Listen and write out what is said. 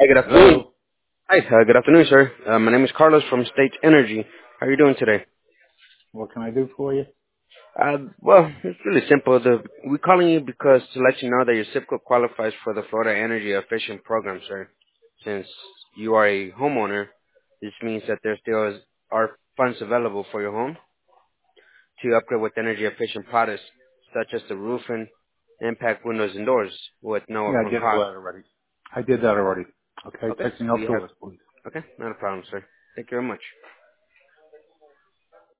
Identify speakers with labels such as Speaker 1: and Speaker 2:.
Speaker 1: Hi, good afternoon.
Speaker 2: Hello.
Speaker 1: Hi, good afternoon, sir. My name is Carlos from State Energy. How are you doing today?
Speaker 2: What can I do for you?
Speaker 1: Well, it's really simple. We're calling you because to let you know that your SIPCO qualifies for the Florida Energy Efficient Program, sir. Since you are a homeowner, this means that there still are funds available for your home to upgrade with energy efficient products, such as the roofing, impact windows and doors with no
Speaker 2: Yeah, I
Speaker 1: upfront
Speaker 2: did all
Speaker 1: cost.
Speaker 2: that already. I did that already. Okay,
Speaker 1: Okay,
Speaker 2: take me
Speaker 1: so
Speaker 2: off
Speaker 1: you
Speaker 2: the
Speaker 1: have,
Speaker 2: list, please.
Speaker 1: okay, not a problem, sir. Thank you very much.